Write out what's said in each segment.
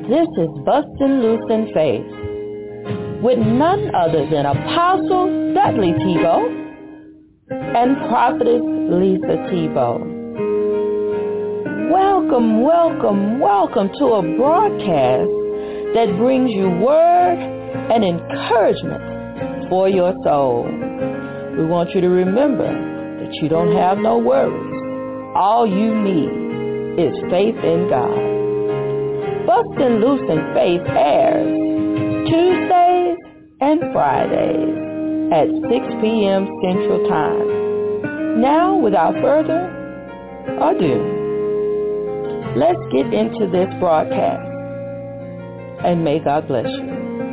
This is Bustin' Loose in Faith with none other than Apostle Dudley Tebow and Prophetess Lisa Tebow. Welcome, welcome, welcome to a broadcast that brings you word and encouragement for your soul. We want you to remember that you don't have no worries. All you need is faith in God. Bustin' Loose in Faith airs Tuesdays and Fridays at 6 p.m. Central Time. Now, without further ado, let's get into this broadcast, and may God bless you.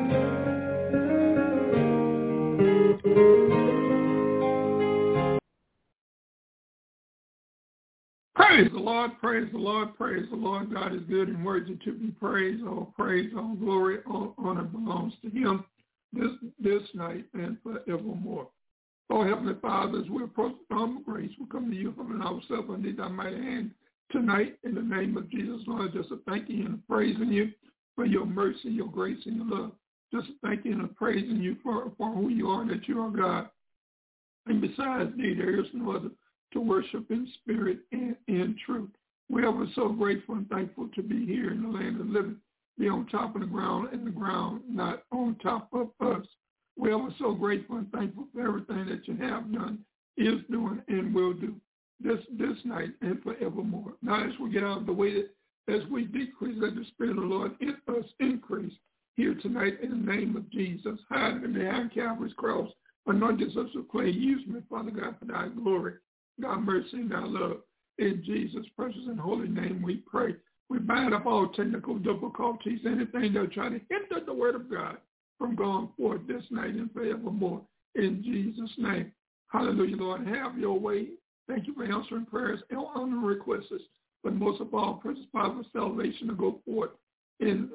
Praise the Lord, praise the Lord, praise the Lord. God is good and worthy to be praised. All praise, all glory, all honor belongs to him this night and forevermore. Oh, Heavenly Father, as we approach the throne of grace, we come to you humbling ourselves underneath thy mighty hand tonight in the name of Jesus, Lord. Just a thanking you and praising you for your mercy, your grace, and your love. Just a thanking and praising you for who you are, that you are God. And besides thee, there is no other to worship in spirit and in truth. We are so grateful and thankful to be here in the land of the living, be on top of the ground and the ground not on top of us. We are so grateful and thankful for everything that you have done, is doing, and will do this night and forevermore. Now as we get out of the way, as we decrease, let the Spirit of the Lord in us increase here tonight in the name of Jesus. Hide me behind Calvary's cross, anoint us of clay. Use me, Father God, for thy glory, thy mercy, and thy love. In Jesus' precious and holy name we pray. We bind up all technical difficulties, anything that try to hinder the word of God from going forth this night and forevermore. In Jesus' name. Hallelujah, Lord. Have your way. Thank you for answering prayers and honor requests. But most of all, precious power of salvation to go forth in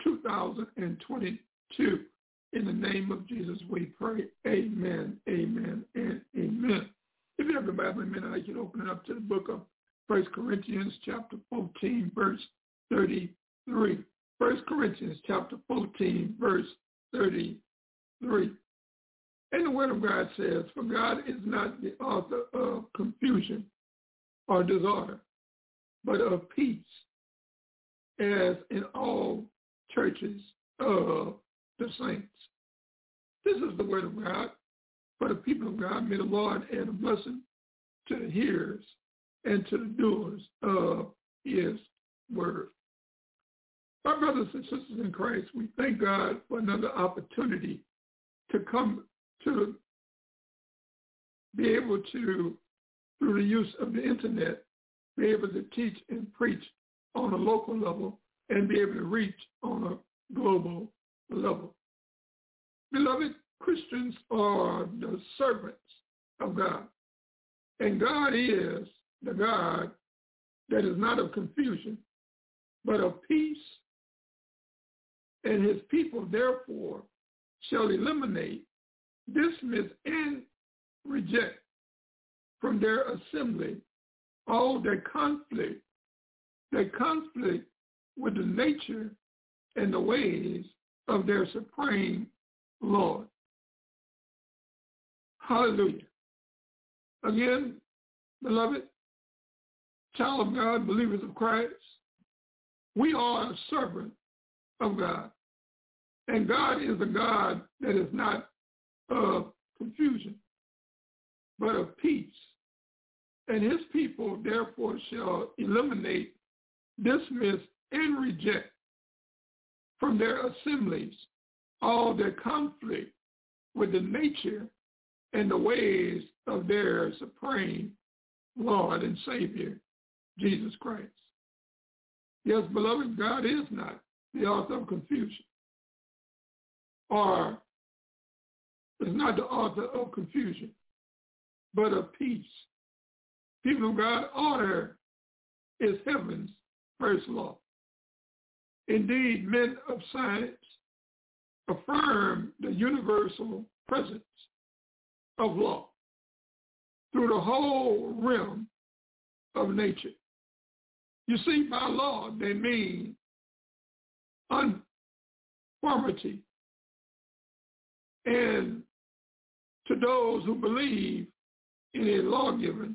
2022. In the name of Jesus we pray. Amen, amen, and amen. If you have the Bible in a minute, I can open it up to the book of 1 Corinthians chapter 14, verse 33. 1 Corinthians chapter 14, verse 33. And the word of God says, for God is not the author of confusion or disorder, but of peace, as in all churches of the saints. This is the word of God for the people of God. May the Lord add a blessing to the hearers and to the doers of his word. My brothers and sisters in Christ, we thank God for another opportunity to come to be able to, through the use of the internet, be able to teach and preach on a local level and be able to reach on a global level. Beloved, Christians are the servants of God. And God is the God that is not of confusion, but of peace. And his people, therefore, shall eliminate, dismiss, and reject from their assembly all that conflict with the nature and the ways of their supreme Lord. Hallelujah. Again, beloved, child of God, believers of Christ, we are a servant of God. And God is a God that is not of confusion, but of peace. And his people, therefore, shall eliminate, dismiss, and reject from their assemblies all that conflict with the nature and the ways of their supreme Lord and Savior, Jesus Christ. Yes, beloved, God is not the author of confusion, or is not the author of confusion, but of peace. People of God, order is heaven's first law. Indeed, men of science affirm the universal presence of law through the whole realm of nature. You see, by law, they mean uniformity. And to those who believe in a lawgiver,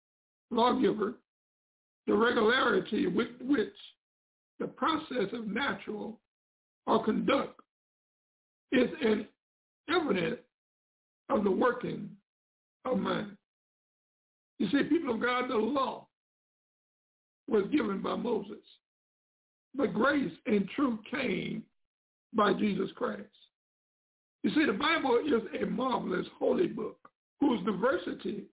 the regularity with which the process of natural or conduct is an evidence of the working of man. You see, people of God, the law was given by Moses, but grace and truth came by Jesus Christ. You see, the Bible is a marvelous holy book whose diversity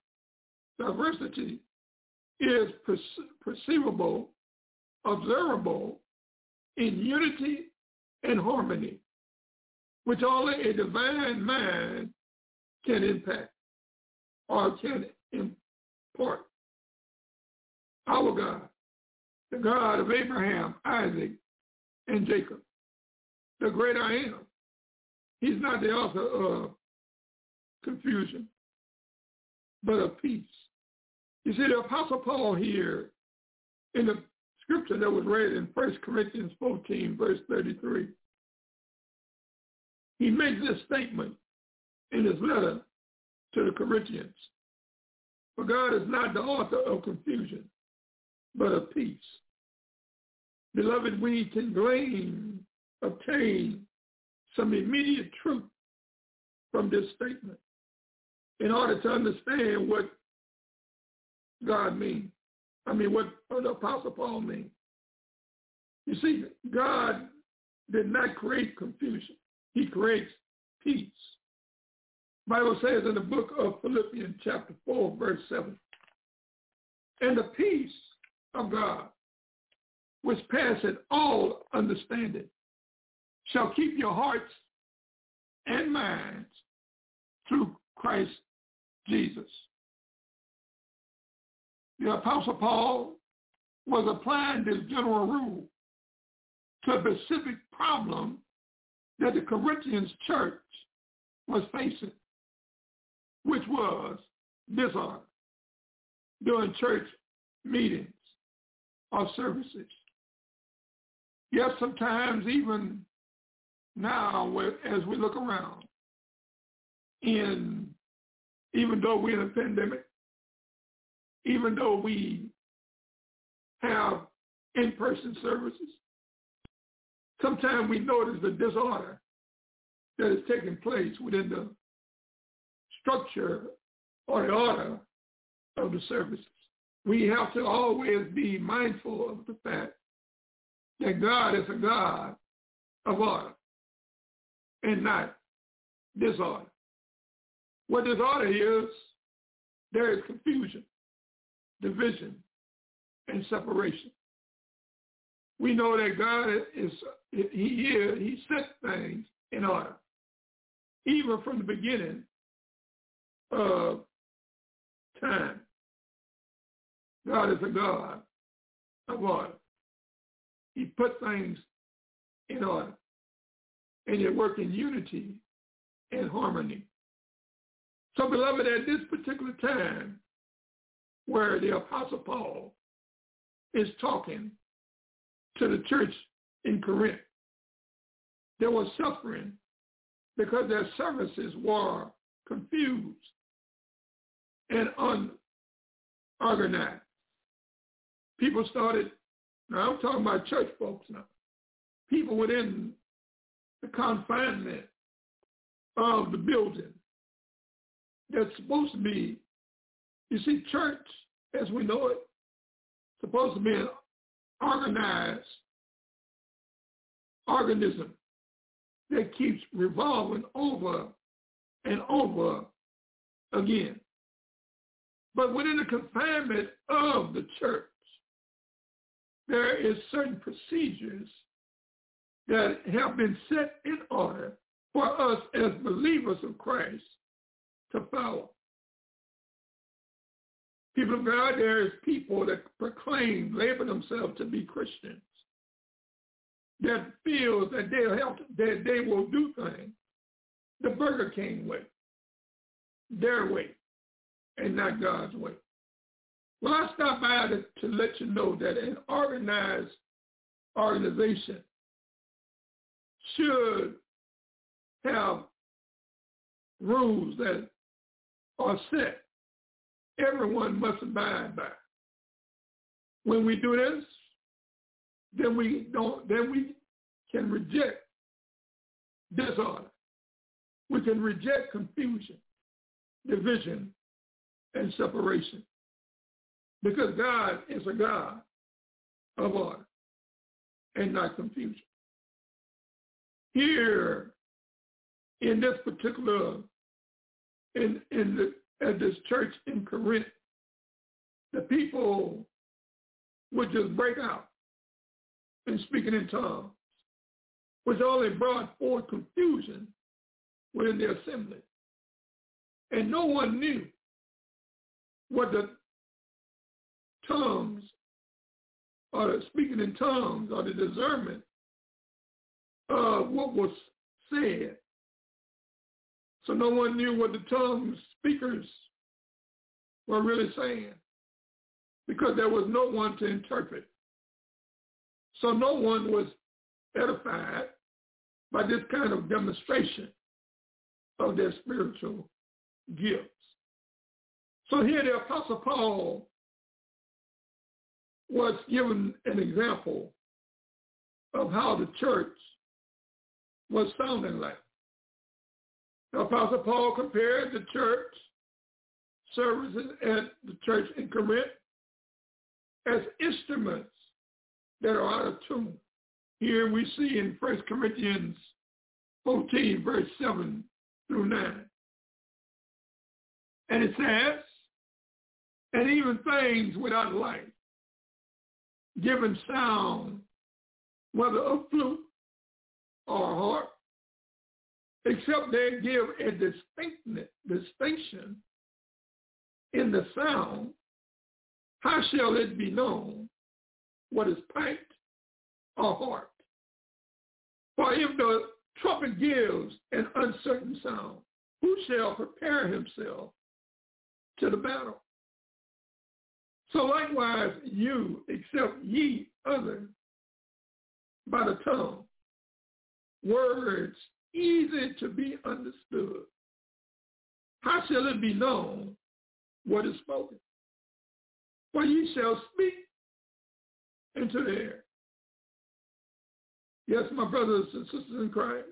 is perceivable, observable in unity and harmony, which only a divine mind can impact or can impart. Our God, the God of Abraham, Isaac, and Jacob, the great I am. He's not the author of confusion, but of peace. You see, the Apostle Paul here in the scripture that was read in 1 Corinthians 14, verse 33, he makes this statement in his letter to the Corinthians. For God is not the author of confusion, but of peace. Beloved, we can obtain some immediate truth from this statement in order to understand what God means. What the Apostle Paul means. You see, God did not create confusion. He creates peace. The Bible says in the book of Philippians chapter 4, verse 7, and the peace of God, which passeth all understanding, shall keep your hearts and minds through Christ Jesus. The Apostle Paul was applying this general rule to a specific problem that the Corinthians church was facing, which was disorder during church meetings or services. Yes, sometimes even now as we look around, even though we're in a pandemic, even though we have in-person services, sometimes we notice the disorder that is taking place within the structure or the order of the services. We have to always be mindful of the fact that God is a God of order and not disorder. What disorder is, there is confusion, division, and separation. We know that God he set things in order. Even from the beginning of time, God is a God of order. He put things in order, and they work in unity and harmony. So, beloved, at this particular time where the Apostle Paul is talking to the church in Corinth, there was suffering because their services were confused and unorganized. People started, now I'm talking about church folks now, people within the confinement of the building that's supposed to be, you see, church, as we know it, supposed to be an organized organism that keeps revolving over and over again. But within the confinement of the church, there is certain procedures that have been set in order for us as believers of Christ to follow. People of God, there is people that label themselves to be Christians, that feel that they will do things the Burger King way, their way, and not God's way. Well, I stopped by to let you know that an organized organization should have rules that are set. Everyone must abide by. When we do this, then we can reject disorder. We can reject confusion, division, and separation. Because God is a God of order and not confusion. Here, in this particular, at this church in Corinth, the people would just break out and speaking in tongues, which only brought forth confusion within the assembly. And no one knew what the tongues or the speaking in tongues or the discernment of what was said. So no one knew what the tongue speakers were really saying because there was no one to interpret. So no one was edified by this kind of demonstration of their spiritual gifts. So here the Apostle Paul was given an example of how the church was sounding like. The Apostle Paul compared the church services at the church in Corinth as instruments that are out of tune. Here we see in 1 Corinthians 14, verse 7 through 9. And it says, and even things without life, giving sound, whether a flute or a harp, except they give a distinction in the sound, how shall it be known what is piped or harped? For if the trumpet gives an uncertain sound, who shall prepare himself to the battle? So likewise you, except ye uther by the tongue words easy to be understood, how shall it be known what is spoken? For ye shall speak into the air. Yes, my brothers and sisters in Christ,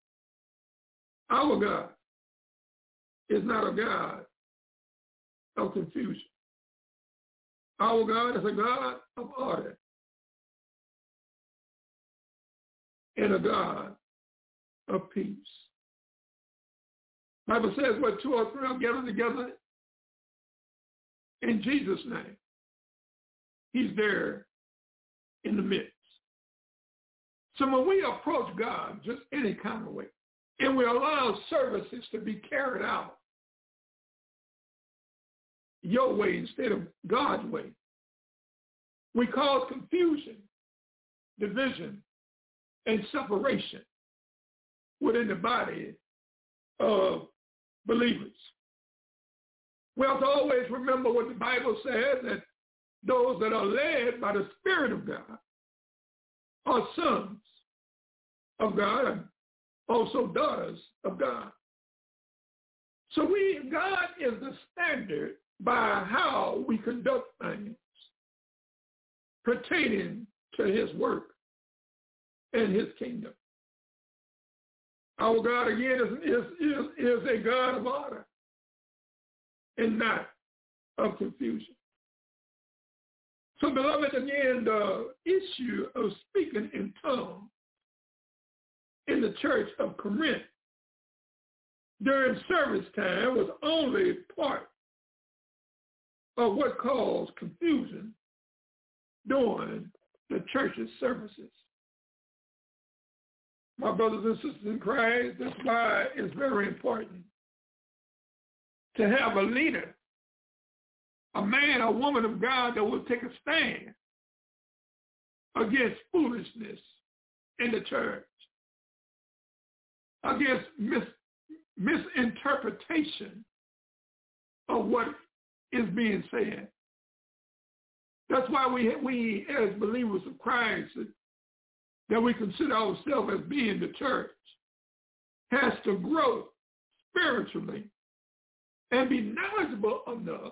our God is not a God of confusion. Our God is a God of order and a God of peace. The Bible says, where two or three are gathered together in Jesus' name, he's there in the midst. So when we approach God just any kind of way, and we allow services to be carried out your way instead of God's way, we cause confusion, division, and separation within the body of believers. We have to always remember what the Bible says, that those that are led by the Spirit of God are sons of God and also daughters of God. So God is the standard by how we conduct things pertaining to his work and his kingdom. Our God, again, is a God of order and not of confusion. So, beloved, again, the issue of speaking in tongues in the church of Corinth during service time was only part of what caused confusion during the church's services. My brothers and sisters in Christ, that's why it's very important to have a leader, a man or woman of God that will take a stand against foolishness in the church, against misinterpretation of what is being said. That's why we as believers of Christ that we consider ourselves as being the church has to grow spiritually and be knowledgeable enough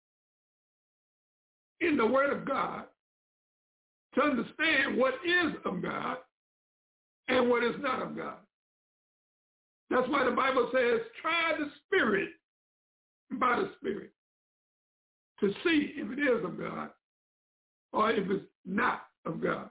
in the Word of God to understand what is of God and what is not of God. That's why the Bible says, try the Spirit by the Spirit to see if it is of God or if it's not of God.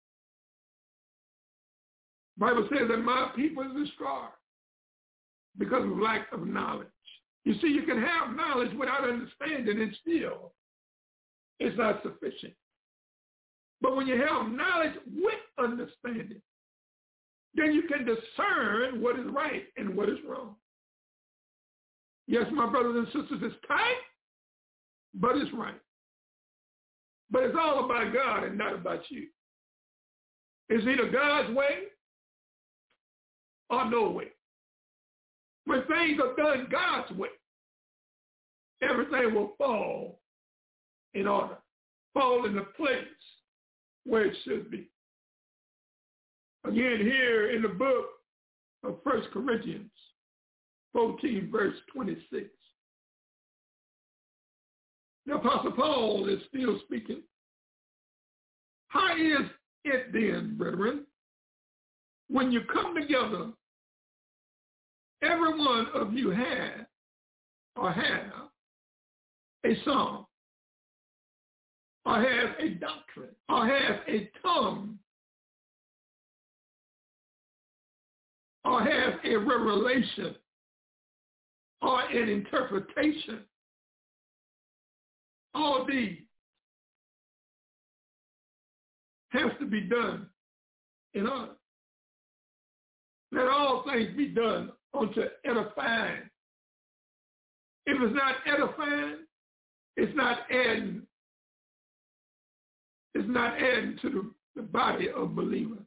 The Bible says that my people is destroyed because of lack of knowledge. You see, you can have knowledge without understanding and still it's not sufficient. But when you have knowledge with understanding, then you can discern what is right and what is wrong. Yes, my brothers and sisters, it's tight, but it's right. But it's all about God and not about you. It's either God's way or no way. When things are done God's way, everything will fall in order, fall in the place where it should be. Again, here in the book of 1 Corinthians 14, verse 26, the Apostle Paul is still speaking. How is it then, brethren, when you come together, every one of you have a song, or have a doctrine, or have a tongue, or have a revelation, or an interpretation? All these has to be done in order. Let all things be done unto edifying. If it's not edifying, it's not adding to the body of believers.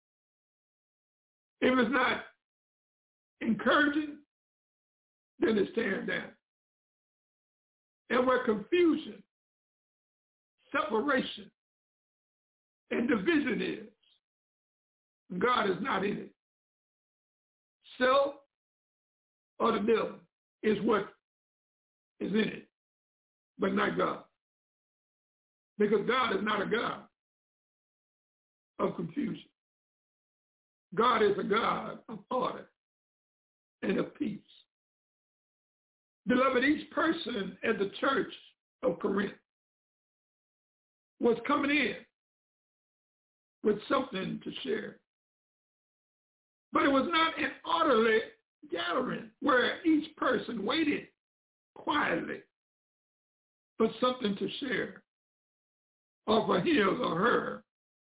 If it's not encouraging, then it's tearing down. And where confusion, separation, and division is, God is not in it. Self or the devil is what is in it, but not God. Because God is not a God of confusion. God is a God of order and of peace. Beloved, each person at the church of Corinth was coming in with something to share. But it was not an orderly gathering where each person waited quietly for something to share or for his or her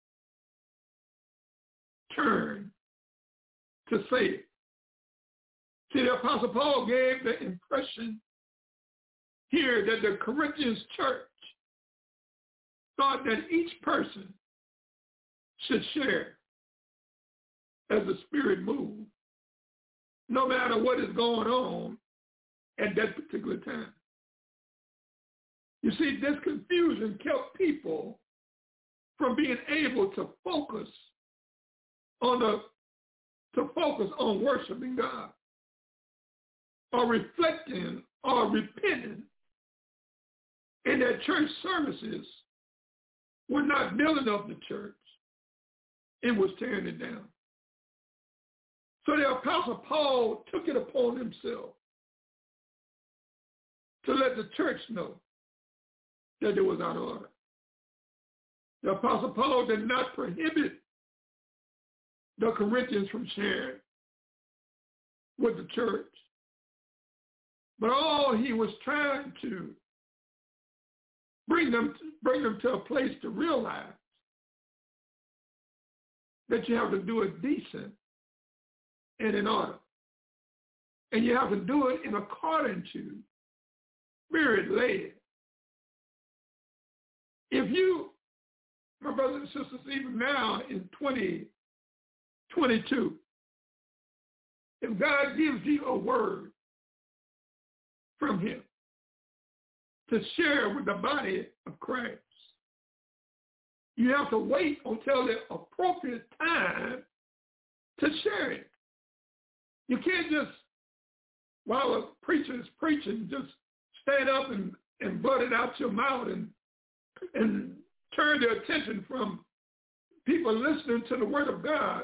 turn to say it. See, the Apostle Paul gave the impression here that the Corinthians church thought that each person should share as the Spirit moved, no matter what is going on at that particular time. You see, this confusion kept people from being able to focus on worshiping God, or reflecting or repenting, and that church services were not building up the church, it was tearing it down. So the Apostle Paul took it upon himself to let the church know that it was out of order. The Apostle Paul did not prohibit the Corinthians from sharing with the church, but all he was trying to bring them to a place to realize that you have to do it decent and in order. And you have to do it in according to Spirit-led. If you, my brothers and sisters, even now in 2022, if God gives you a word from him to share with the body of Christ, You have to wait until the appropriate time to share it. You can't just, while a preacher is preaching, just stand up and blurt it out your mouth and turn their attention from people listening to the word of God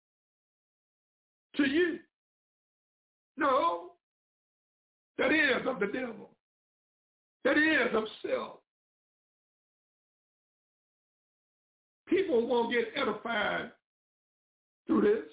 to you. No, that is of the devil. That is of self. People won't get edified through this.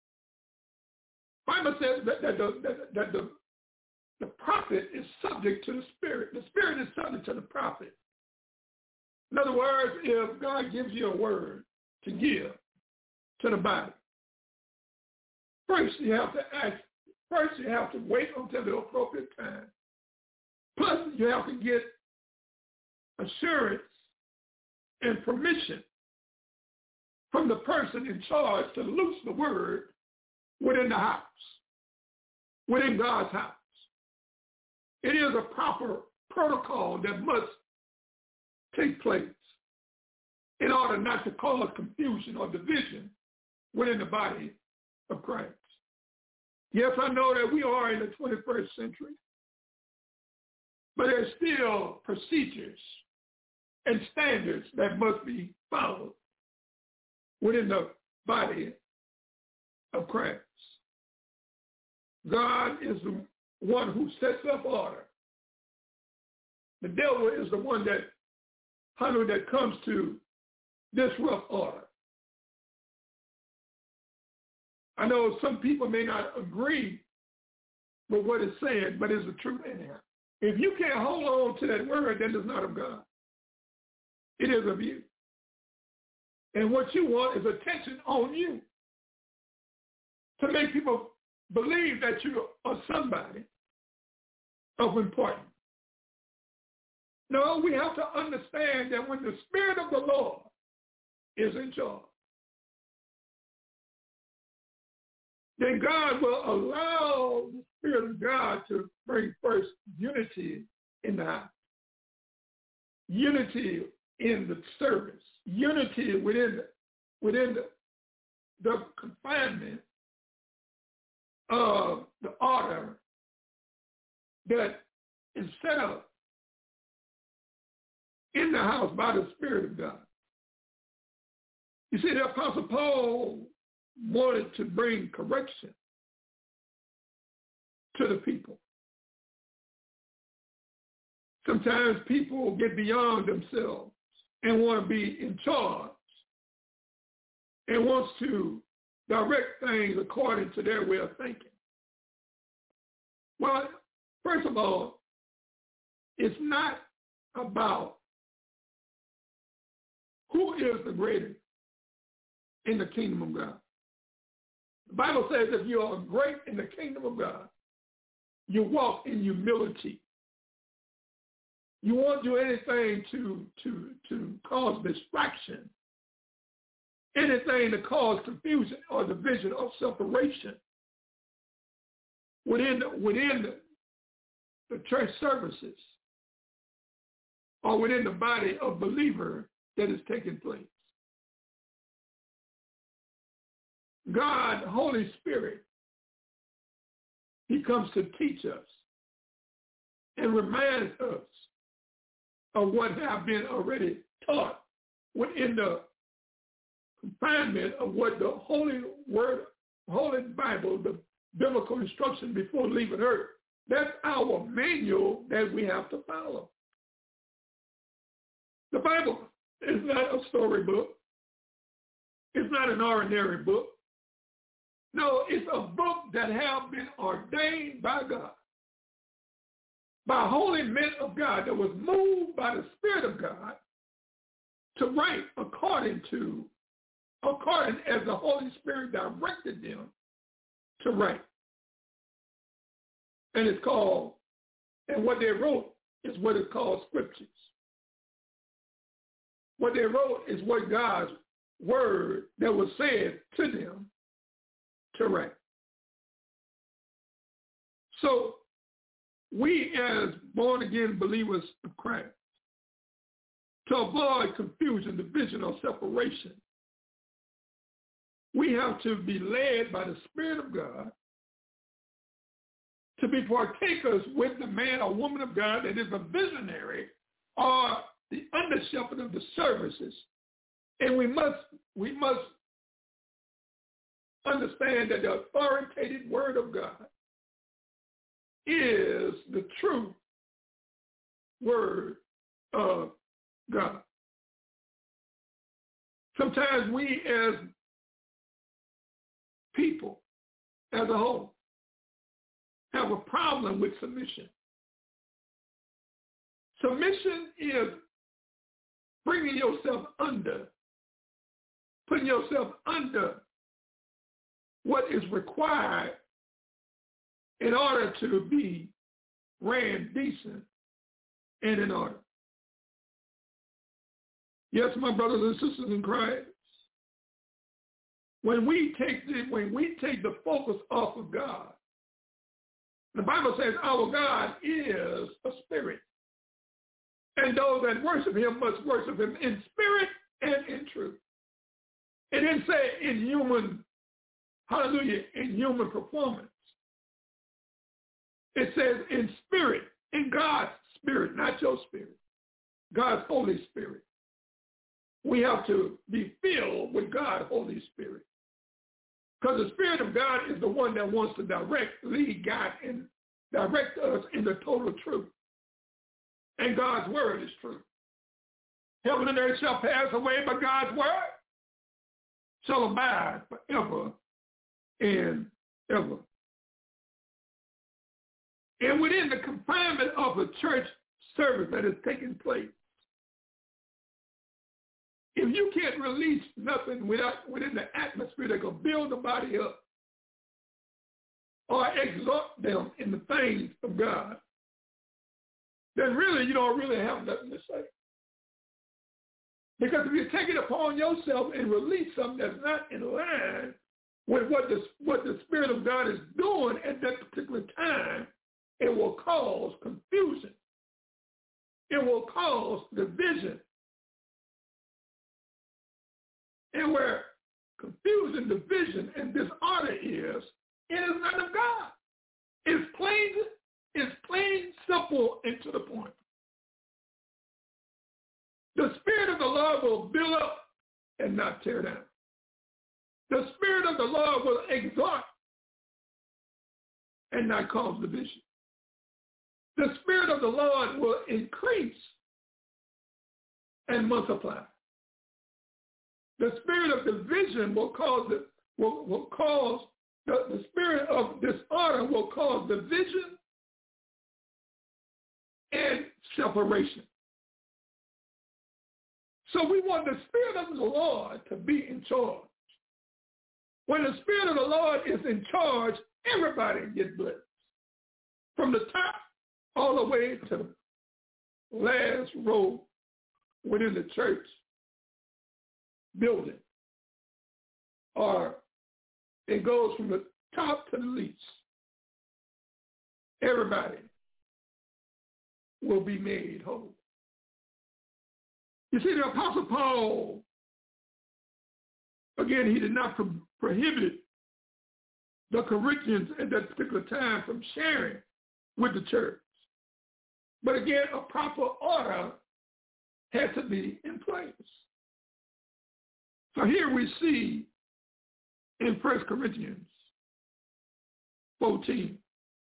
Bible says that the prophet is subject to the Spirit. The Spirit is subject to the prophet. In other words, if God gives you a word to give to the body, first you have to wait until the appropriate time. Plus, you have to get assurance and permission from the person in charge to loose the word within the house, within God's house. It is a proper protocol that must take place in order not to cause confusion or division within the body of Christ. Yes, I know that we are in the 21st century, but there's still procedures and standards that must be followed within the body of Christ. God is the one who sets up order. The devil is the one that comes to disrupt order. I know some people may not agree with what it's saying, but it's the truth anyhow. If you can't hold on to that word, then it's not of God. It is of you. And what you want is attention on you to make people believe that you are somebody of importance. No, we have to understand that when the Spirit of the Lord is in charge, then God will allow the Spirit of God to bring first unity in the house, unity in the service, unity within the confinement of the order that is set up in the house by the Spirit of God. You see, the Apostle Paul wanted to bring correction to the people. Sometimes people get beyond themselves and want to be in charge and wants to direct things according to their way of thinking. Well, first of all, it's not about who is the greatest in the kingdom of God. The Bible says if you are great in the kingdom of God, you walk in humility. You won't do anything to cause distraction, anything to cause confusion or division or separation within the church services or within the body of believer that is taking place. God, Holy Spirit, he comes to teach us and reminds us of what have been already taught within the confinement of what the Holy Word, Holy Bible, the biblical instruction before leaving earth. That's our manual that we have to follow. The Bible is not a storybook. It's not an ordinary book. No, it's a book that have been ordained by God, by holy men of God that was moved by the Spirit of God to write according as the Holy Spirit directed them to write. And it's called, and what they wrote is what is called scriptures. What they wrote is what God's word that was said to them to write. So we as born-again believers of Christ to avoid confusion, division, or separation, we have to be led by the Spirit of God to be partakers with the man or woman of God that is a visionary or the under shepherd of the services. And we must understand that the authoritative word of God is the true word of God. Sometimes we as people, as a whole, have a problem with submission. Submission is bringing yourself under, putting yourself under what is required in order to be ran decent and in order. Yes, my brothers and sisters in Christ, when we take the focus off of God, the Bible says our God is a spirit, and those that worship him must worship him in spirit and in truth. It didn't say in human, hallelujah, in human performance. It says in spirit, in God's spirit, not your spirit, God's Holy Spirit. We have to be filled with God's Holy Spirit. Because the Spirit of God is the one that wants to lead, guide, and direct us in the total truth. And God's word is true. Heaven and earth shall pass away, but God's word shall abide forever and ever. And within the confinement of a church service that is taking place, if you can't release nothing within the atmosphere that can build the body up or exhort them in the things of God, then really you don't really have nothing to say. Because if you take it upon yourself and release something that's not in line with what the Spirit of God is doing at that particular time, it will cause confusion. It will cause division. And where confusion, division, and disorder is, it is not of God. It's plain, simple, and to the point. The Spirit of the Lord will build up and not tear down. The Spirit of the Lord will exhort and not cause division. The Spirit of the Lord will increase and multiply. The spirit of division will cause the spirit of disorder will cause division and separation. So we want the Spirit of the Lord to be in charge. When the Spirit of the Lord is in charge, everybody gets blessed. From the top all the way to the last row within the church building. Or it goes from the top to the least. Everybody will be made whole. You see, the Apostle Paul, again, he did not prohibit the Corinthians at that particular time from sharing with the church. But again, a proper order had to be in place. So here we see in 1 Corinthians 14,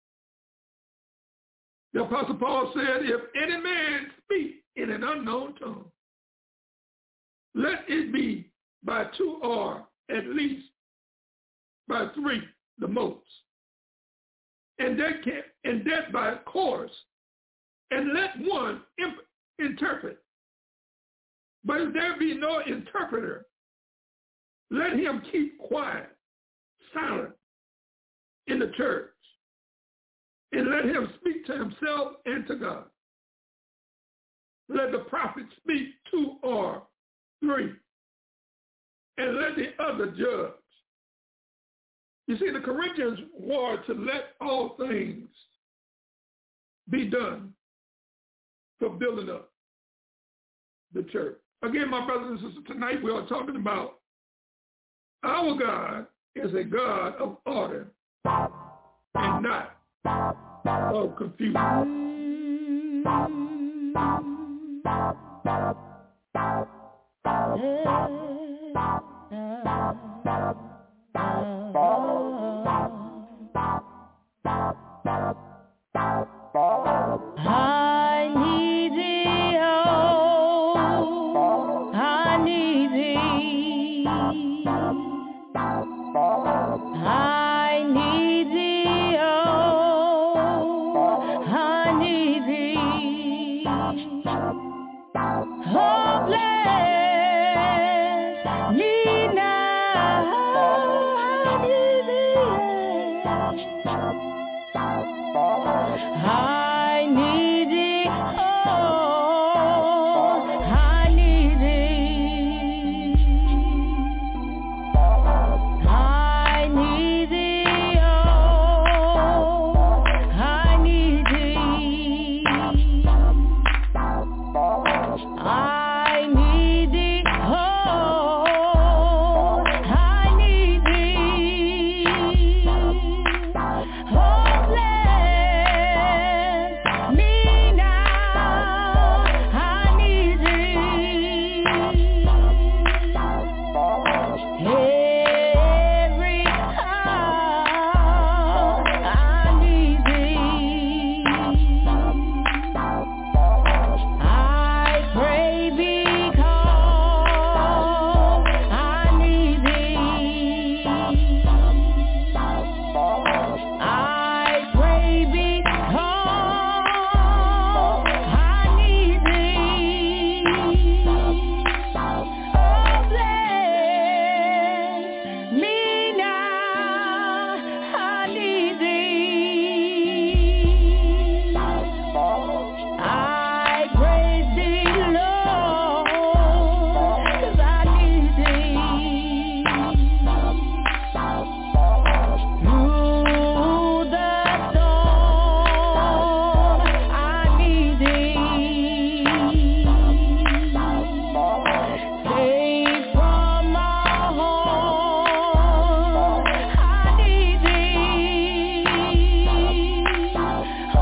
the Apostle Paul said, if any man speak in an unknown tongue, let it be by two or at least by three the most. And that by course, and let one interpret. But if there be no interpreter, let him keep quiet, silent in the church, and let him speak to himself and to God. Let the prophet speak 2 or 3, and let the other judge. You see, the Corinthians were to let all things be done for building up. the church. Again, my brothers and sisters, tonight we are talking about our God is a God of order and not of confusion. I need thee, oh, I need thee. I need thee, oh, I need thee. Oh, bless me now, I need thee. I need thee, oh, I need thee. I need thee, oh, I need thee. I need thee, oh, I need thee. Oh, bless me now, I need thee. Every hour I need thee. I pray because I need thee. I pray because I need thee. Oh, bless me now, I need thee. I praise thee, Lord, 'cause I need thee. Through the storm, I need thee. Safe from all harm, I need thee. Oh,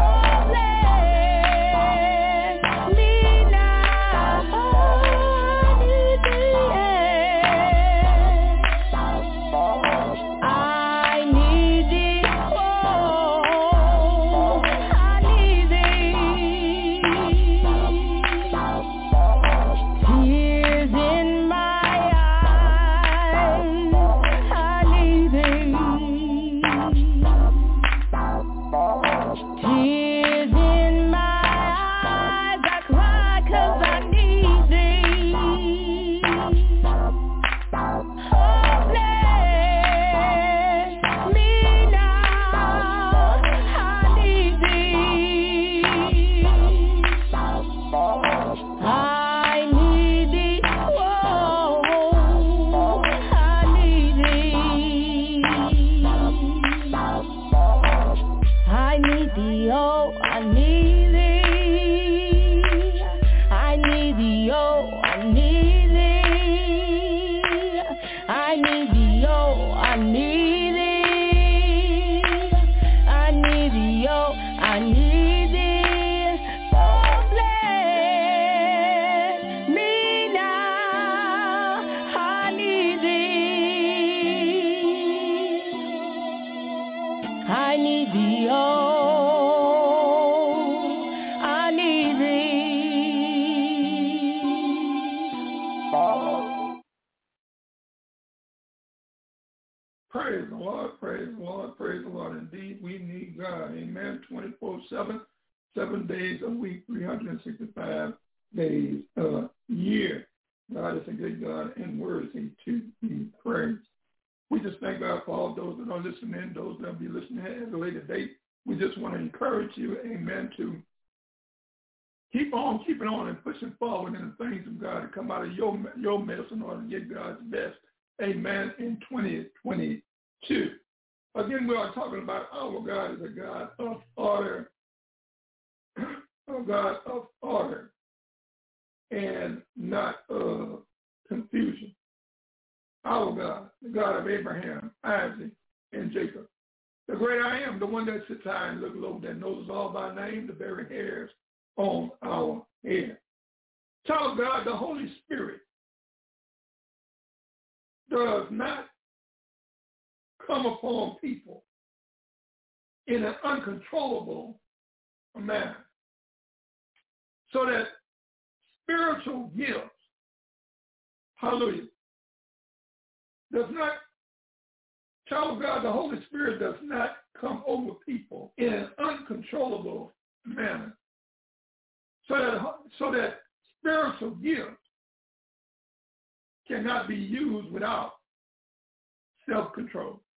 bless me now, I need thee. I need thee, oh, I need thee. Tears in my eyes, I need thee. Tears in my eyes, I cry 'cause I need thee. Oh, bless me now, I need thee. I need thee, oh, I need thee. I need thee, oh, I need thee. I need thee, oh, I need thee. I need thee, oh, I need thee. I need thee, oh, I need thee. Oh, bless me now, I need thee. I need thee, oh, I need thee. Praise the Lord, praise the Lord, praise the Lord. Indeed, we need God. Amen. 24/7, 7 days a week, 365 days a year. God is a good God and worthy to be praised. We just thank God for all those that are listening, those that will be listening at a later date. We just want to encourage you, amen, to keep on keeping on and pushing forward in the things of God to come out of your mess in order to get God's best, amen, in 2022. Again, we are talking about our God is a God of order, a God of order and not of confusion. Our God, the God of Abraham, Isaac, and Jacob. The great I am, the one that sits high and looks low, that knows all by name, the very hairs on our head. Child of God, the Holy Spirit does not come upon people in an uncontrollable manner. So that spiritual gifts, hallelujah, does not, child of God, the Holy Spirit does not come over people in an uncontrollable manner. So that spiritual gifts cannot be used without self-control.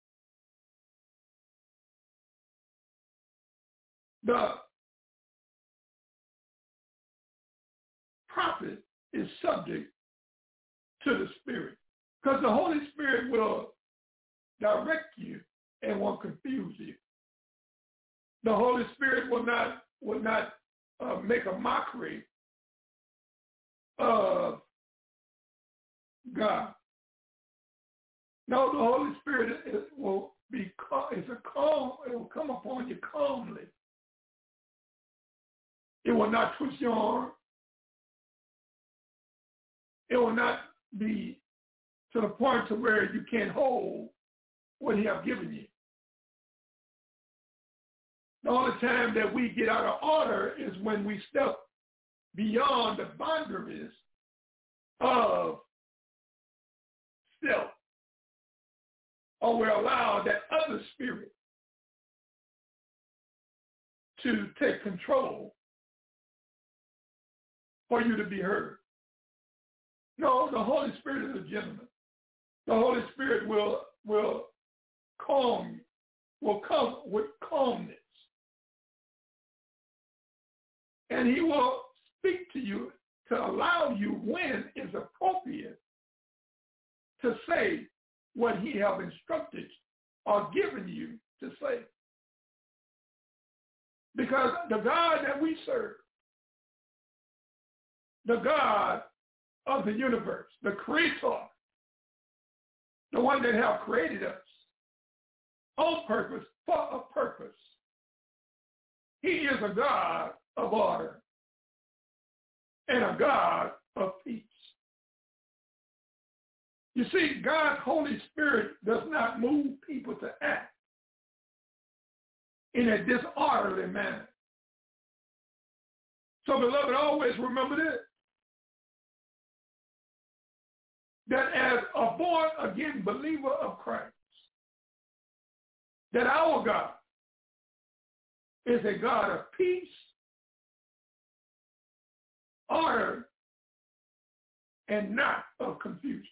The prophet is subject to the Spirit because the Holy Spirit will direct you and won't confuse you. The Holy Spirit will not make a mockery of God. No, the Holy Spirit will come upon you calmly. It will not twist your arm. It will not be to the point to where you can't hold what he has given you. The only time that we get out of order is when we step beyond the boundaries of self, or we allow that other spirit to take control for you to be heard. No, the Holy Spirit is a gentleman. The Holy Spirit will calm you, will come with calmness. And he will speak to you to allow you when it's appropriate to say what he has instructed or given you to say. Because the God that we serve, the God of the universe, the creator, the one that has created us on purpose, for a purpose. He is a God of order and a God of peace. You see, God's Holy Spirit does not move people to act in a disorderly manner. So, beloved, always remember this, that as a born-again believer of Christ, that our God is a God of peace, order, and not of confusion.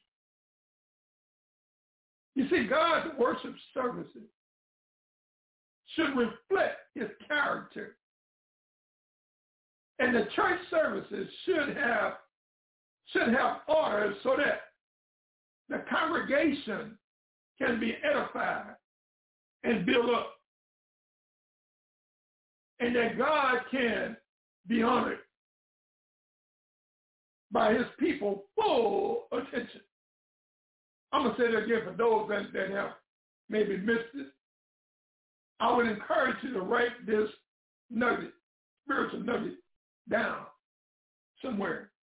You see, God's worship services should reflect his character. And the church services should have order so that the congregation can be edified and built up. And that God can be honored by his people full attention. I'm going to say that again for those that have maybe missed it. I would encourage you to write this nugget, spiritual nugget, down somewhere.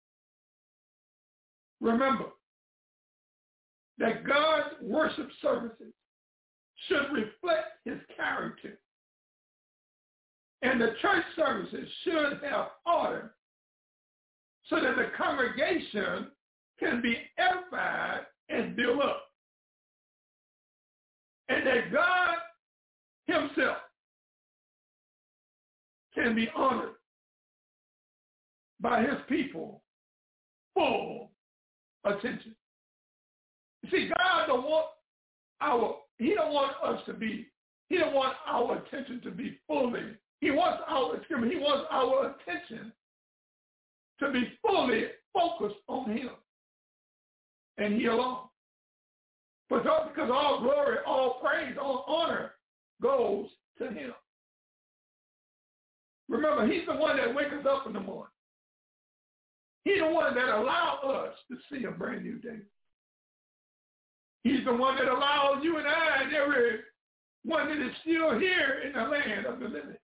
Remember that God's worship services should reflect his character. And the church services should have order so that the congregation can be edified and built up. And that God himself can be honored by his people full attention. You see, God don't want our attention to be fully. He wants our attention to be fully focused on him and he alone. But because all glory, all praise, all honor goes to him. Remember, he's the one that wakes us up in the morning. the one that allows us to see a brand new day. He's the one that allows you and I and every one that is still here in the land of the living.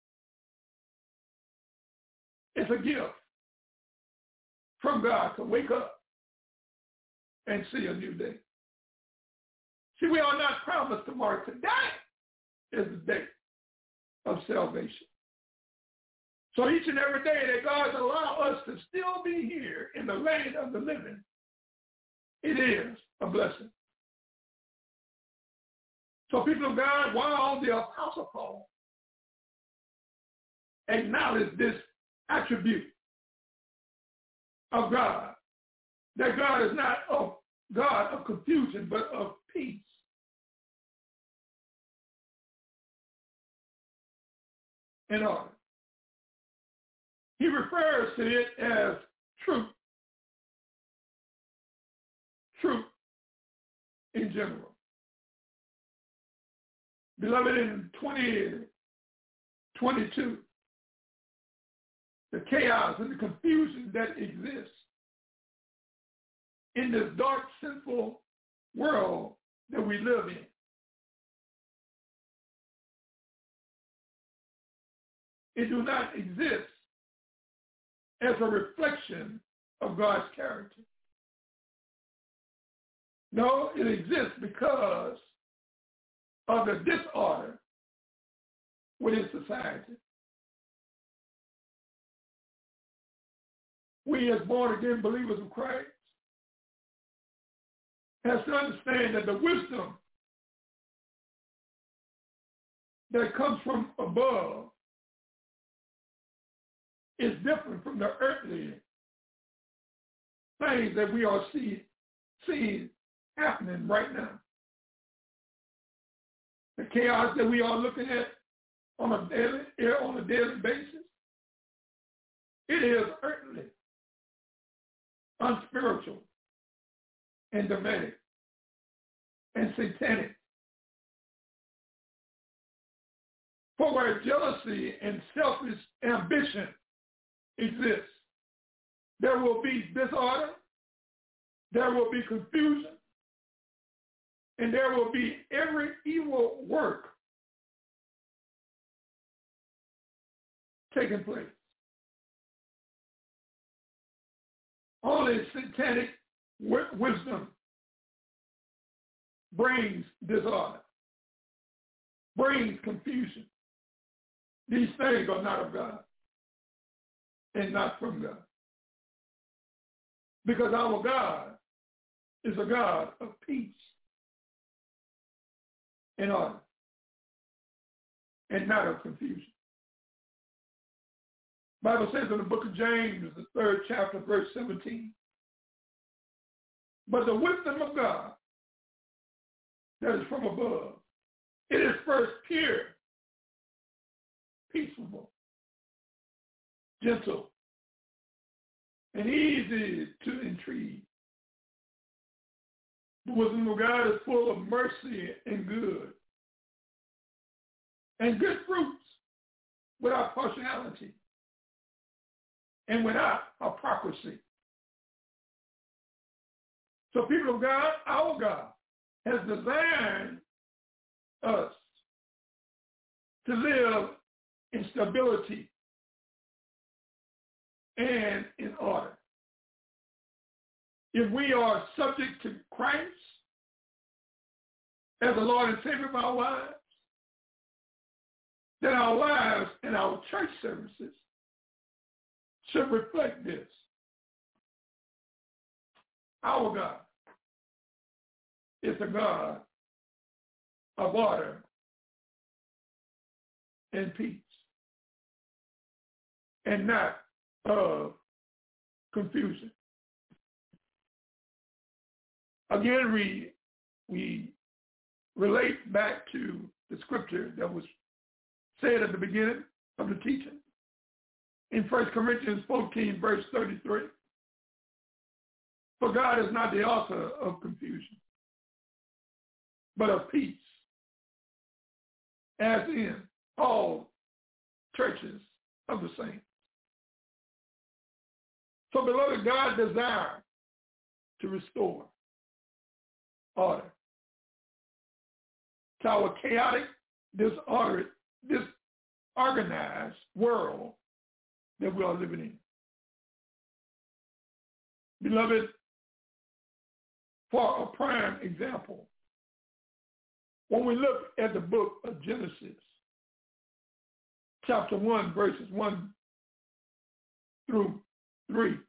It's a gift from God to wake up and see a new day. See, we are not promised tomorrow. Today is the day of salvation. So each and every day that God allows us to still be here in the land of the living, it is a blessing. So people of God, while the Apostle Paul acknowledged this attribute of God, that God is not a God of confusion, but of peace. And order. He refers to it as truth. Truth in general. Beloved, in 2022, the chaos and the confusion that exists in this dark, sinful world that we live in, it do not exist as a reflection of God's character. No, it exists because of the disorder within society. We as born-again believers of Christ have to understand that the wisdom that comes from above is different from the earthly things that we are seeing happening right now. The chaos that we are looking at on a daily basis, it is earthly, unspiritual, and demonic, and satanic. For where jealousy and selfish ambition exists, there will be disorder, there will be confusion, and there will be every evil work taking place. Only satanic wisdom brings disorder, brings confusion. These things are not of God and not from God. Because our God is a God of peace and order and not of confusion. The Bible says in the book of James, the 3rd chapter, verse 17, but the wisdom of God that is from above, it is first pure, peaceable, gentle, and easy to entreat. The wisdom of God is full of mercy and good fruits without partiality and without hypocrisy. So people of God, our God has designed us to live in stability and in order. If we are subject to Christ as the Lord and Savior of our lives, then our lives and our church services should reflect this. Our God is a God of order and peace, and not of confusion. Again, we relate back to the scripture that was said at the beginning of the teaching in 1 Corinthians 14, verse 33. For God is not the author of confusion, but of peace, as in all churches of the saints. So, beloved, God desires to restore order to our chaotic, disorganized world that we are living in. Beloved, for a prime example, when we look at the book of Genesis, chapter 1, verses 1 through 3,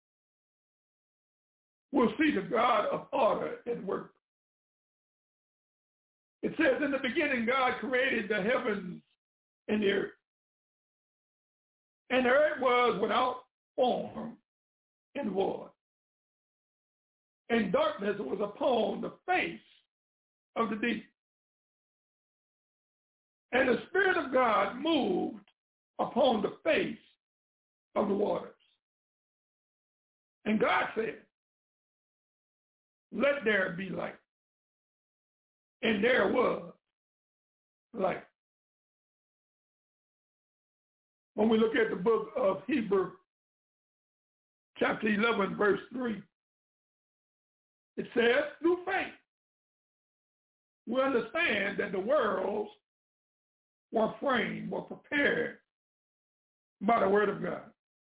we'll see the God of order at work. It says, in the beginning, God created the heavens and the earth. And the earth was without form and void. And darkness was upon the face of the deep. And the Spirit of God moved upon the face of the waters. And God said, let there be light. And there was light. When we look at the book of Hebrews, chapter 11, verse 3, it says, through faith, we understand that the worlds were framed, were prepared by the word of God.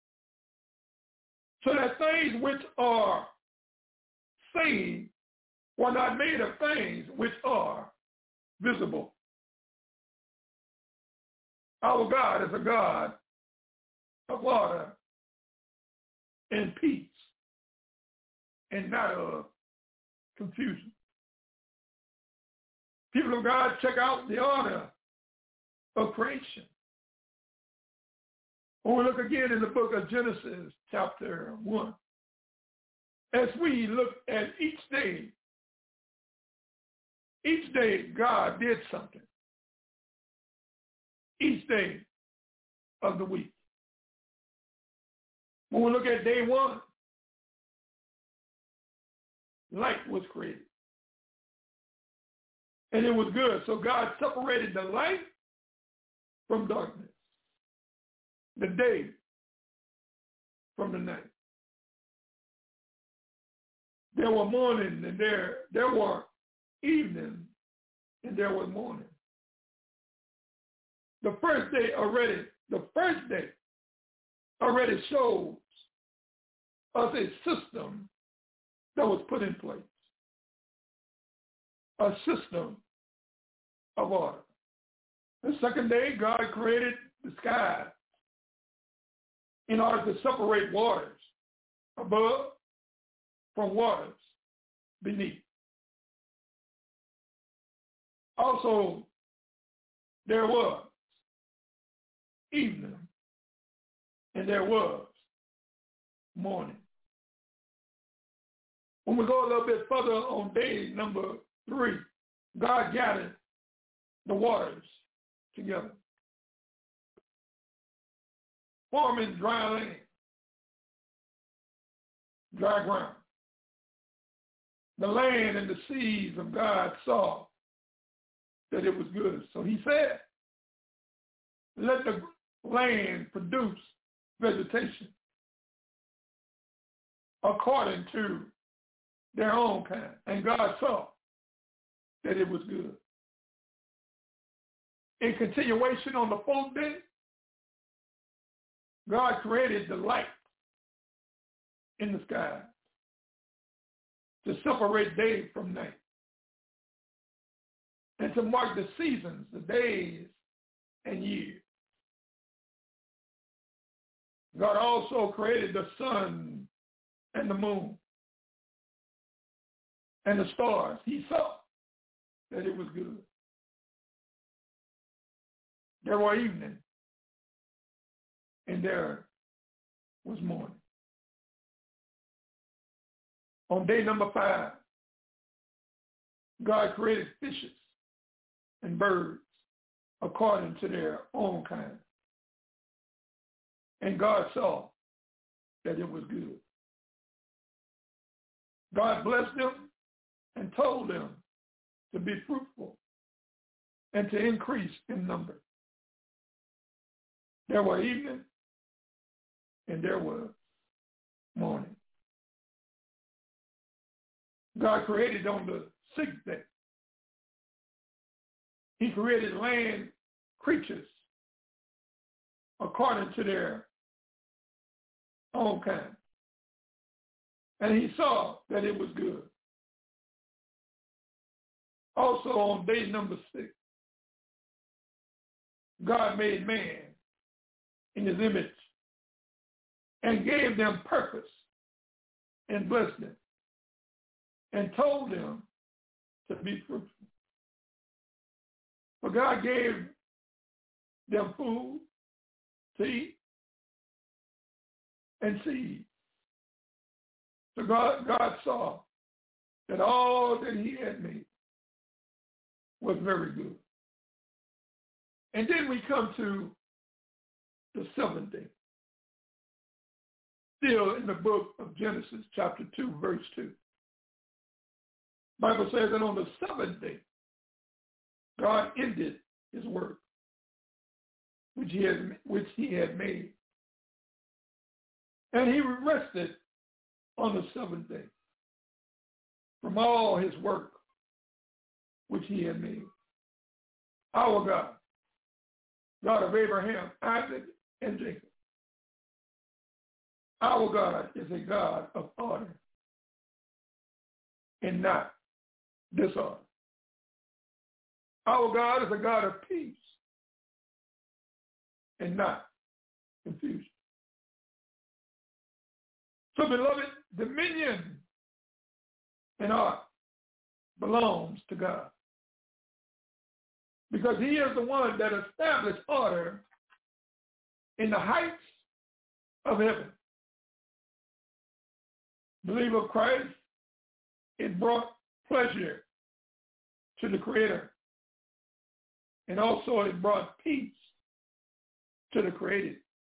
So that things which are seen were not made of things which are visible. Our God is a God of order and peace and not of confusion. People of God, check out the order of creation. When we look again in the book of Genesis, chapter 1, as we look at each day God did something. Each day of the week. When we look at day 1, light was created. And it was good. So God separated the light from darkness, the day from the night. There were morning and there were evening and there was morning. The first day already shows us a system that was put in place. A system of order. The second day, God created the sky in order to separate waters above from waters beneath. Also, there was evening and there was morning. When we go a little bit further on day number 3, God gathered the waters together, forming dry land, dry ground. The land and the seas of God saw that it was good. So he said, let the land produce vegetation according to their own kind. And God saw that it was good. In continuation, on the 4th day, God created the light in the sky to separate day from night and to mark the seasons, the days and years. God also created the sun and the moon and the stars. He saw that it was good. There were evening and there was morning. On day number 5, God created fishes and birds according to their own kind. And God saw that it was good. God blessed them and told them to be fruitful and to increase in number. There were evening and there was morning. God created on the sixth day. He created land creatures according to their own kind. And he saw that it was good. Also on day number 6, God made man in his image and gave them purpose and blessed them and told them to be fruitful. For God gave them food to eat and seed. So God saw that all that he had made was very good. And then we come to the 7th day. Still in the book of Genesis, chapter 2, verse 2. The Bible says that on the 7th day, God ended his work, which he had made. And he rested on the 7th day from all his work which he had made. Our God, God of Abraham, Isaac, and Jacob. Our God is a God of order and not disorder. Our God is a God of peace and not confusion. So, beloved, dominion and art belongs to God, because he is the one that established order in the heights of heaven. Believer of Christ, it brought pleasure to the Creator. And also it brought peace to the created.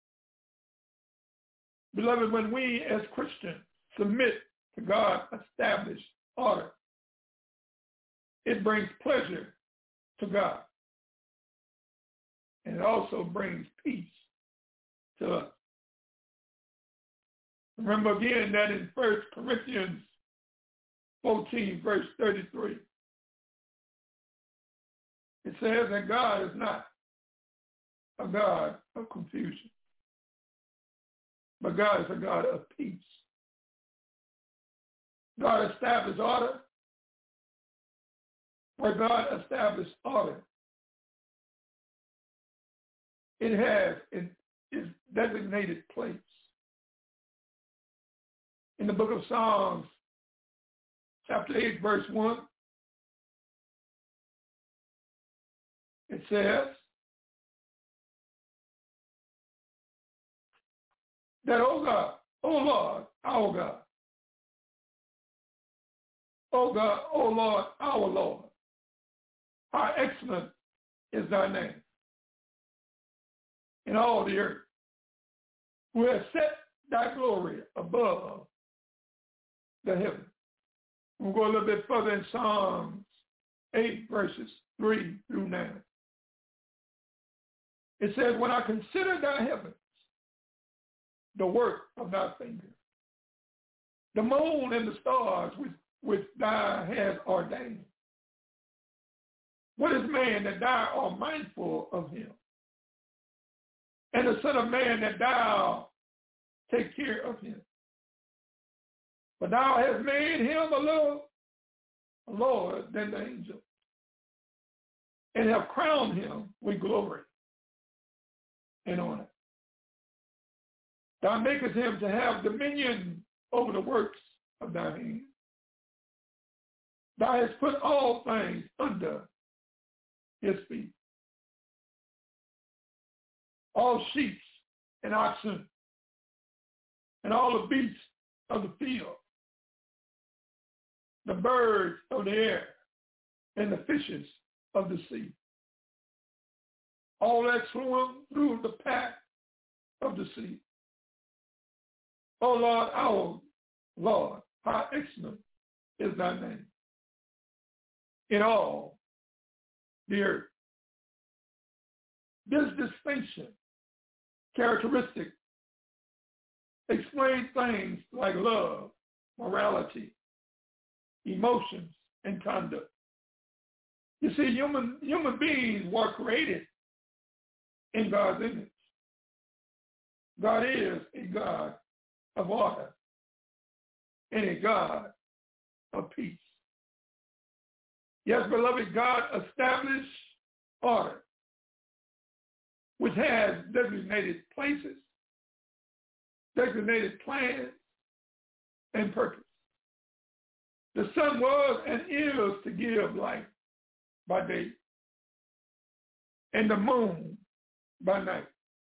Beloved, when we as Christians submit to God's established order, it brings pleasure to God. And it also brings peace to us. Remember again that in 1 Corinthians 14, verse 33, it says that God is not a God of confusion, but God is a God of peace. God established order. Where God established order, it has its designated place. In the book of Psalms, chapter 8, verse 1, it says that, O God, O Lord, our God, O God, O Lord, our Lord, how excellent is thy name in all the earth, who has set thy glory above the heavens. We'll go a little bit further in Psalms 8, verses 3 through 9. It says, when I consider thy heavens, the work of thy fingers, the moon and the stars which thou hast ordained. What is man that thou art mindful of him? And the son of man that thou take care of him? But thou hast made him a little lower than the angels, and have crowned him with glory and honor. Thou makest him to have dominion over the works of thy hands. Thou hast put all things under his feet. All sheep and oxen, and all the beasts of the field, the birds of the air, and the fishes of the sea. All that swim through the path of the sea. O Lord, our Lord, how excellent is thy name in all the earth. This distinction, characteristic explain things like love, morality, emotions, and conduct. You see, human beings were created in God's image. God is a God of order and a God of peace. Yes, beloved, God established order, which has designated places, designated plans, and purpose. The sun was and is to give light by day, and the moon by night.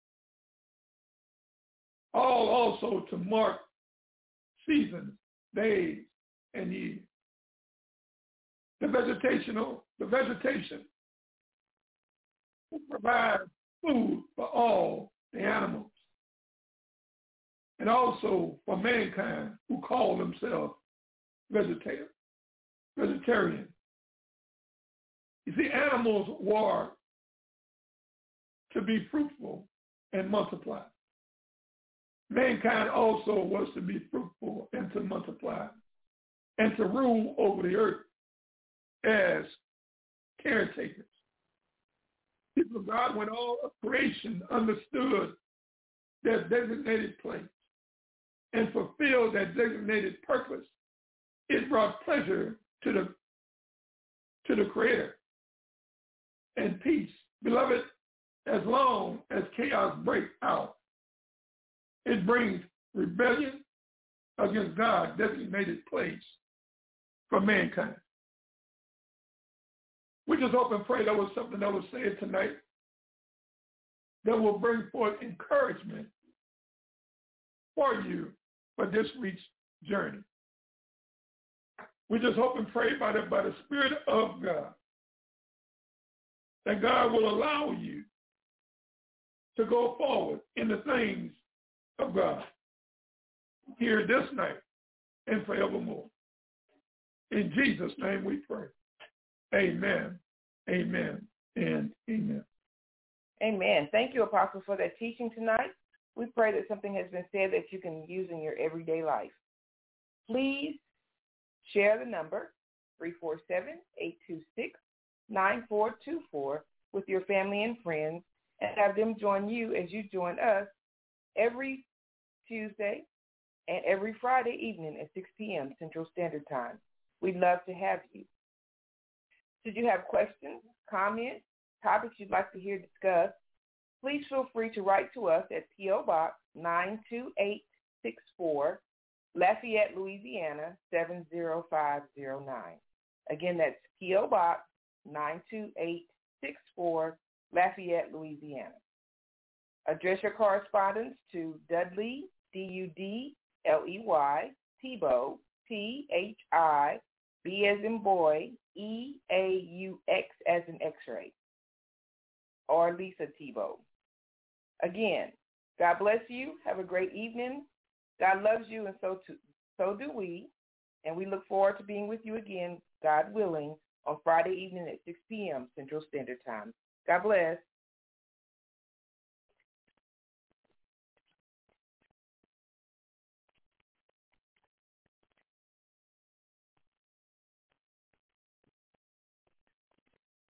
All also to mark seasons, days, and years. The vegetation will provide food for all the animals, and also for mankind who call themselves vegetarian. You see, animals were to be fruitful and multiply. Mankind also was to be fruitful and to multiply and to rule over the earth as caretakers. People of God, when all of creation understood their designated place and fulfilled that designated purpose, it brought pleasure to the Creator and peace. Beloved, as long as chaos breaks out, it brings rebellion against God's designated place for mankind. We just hope and pray that was something that was said tonight that will bring forth encouragement for you for this week's journey. We just hope and pray by the Spirit of God that God will allow you to go forward in the things of God here this night and forevermore. In Jesus' name we pray. Amen, amen, and amen. Amen. Thank you, Apostle, for that teaching tonight. We pray that something has been said that you can use in your everyday life. Please share the number 347-826-9424 with your family and friends and have them join you as you join us every Tuesday and every Friday evening at 6 p.m. Central Standard Time. We'd love to have you. Should you have questions, comments, topics you'd like to hear discussed, please feel free to write to us at P.O. Box 92864, Lafayette, Louisiana 70509. Again, that's P.O. Box 92864, Lafayette, Louisiana. Address your correspondence to Dudley, D-U-D-L-E-Y, Thibault, T-H-I-B as in boy, E-A-U-X as in X-ray, or Lisa Thibault. Again, God bless you. Have a great evening. God loves you, and so do we. And we look forward to being with you again, God willing, on Friday evening at 6 p.m. Central Standard Time. God bless.